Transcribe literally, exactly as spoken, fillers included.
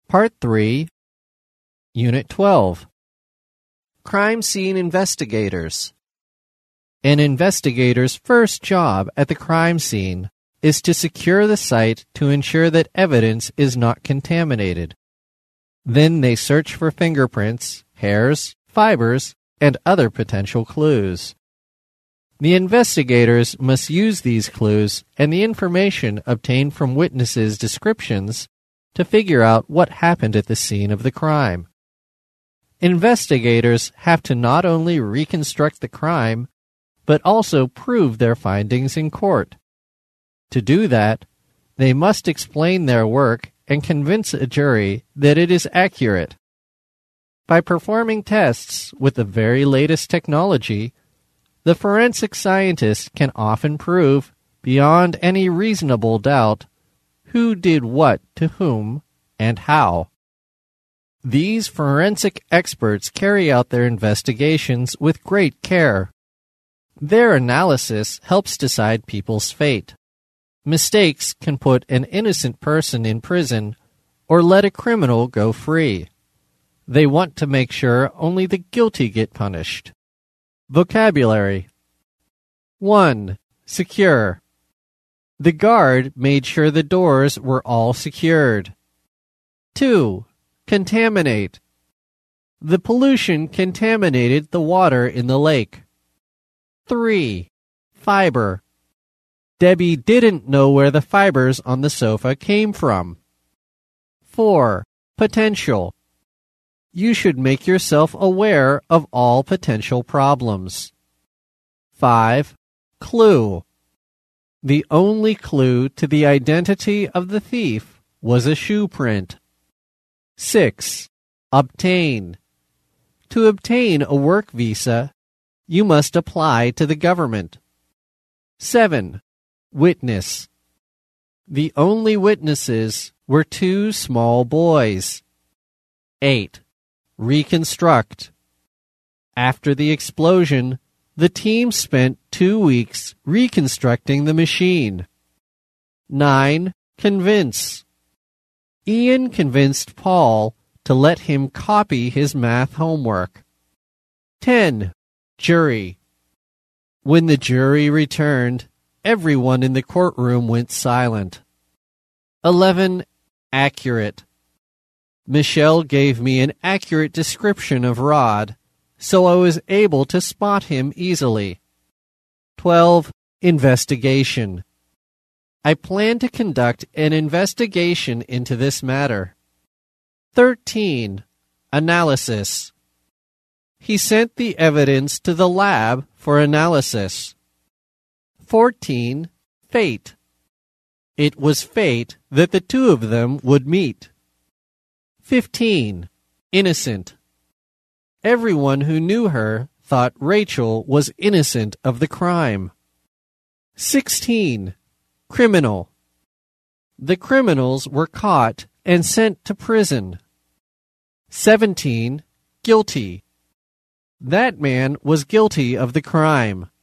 Part three, Unit twelve. Crime Scene Investigators. An investigator's first job at the crime scene is to secure the site to ensure that evidence is not contaminated. Then they search for fingerprints, hairs, fibers, and other potential clues. The investigators must use these clues and the information obtained from witnesses' descriptions to figure out what happened at the scene of the crime. Investigators have to not only reconstruct the crime, but also prove their findings in court. To do that, they must explain their work and convince a jury that it is accurate. By performing tests with the very latest technology, the forensic scientist can often prove, beyond any reasonable doubt, who did what to whom and how. These forensic experts carry out their investigations with great care. Their analysis helps decide people's fate. Mistakes can put an innocent person in prison or let a criminal go free. They want to make sure only the guilty get punished. Vocabulary. one. Secure. The guard made sure the doors were all secured. two. Contaminate. The pollution contaminated the water in the lake. three. Fiber. Debbie didn't know where the fibers on the sofa came from. four. Potential. You should make yourself aware of all potential problems. five. Clue. The only clue to the identity of the thief was a shoe print. six. Obtain. To obtain a work visa, you must apply to the government. seven. Witness. The only witnesses were two small boys. eight. Reconstruct. After the explosion, the team spent two weeks reconstructing the machine. nine. Convince. Ian convinced Paul to let him copy his math homework. ten. Jury. When the jury returned, everyone in the courtroom went silent. eleven. Accurate. Michelle gave me an accurate description of Rod, so I was able to spot him easily. twelve. Investigation. I plan to conduct an investigation into this matter. thirteen. Analysis. He sent the evidence to the lab for analysis. fourteen. Fate. It was fate that the two of them would meet. fifteen. Innocent. Everyone who knew her thought Rachel was innocent of the crime. sixteen. Criminal. The criminals were caught and sent to prison. seventeen. Guilty. That man was guilty of the crime.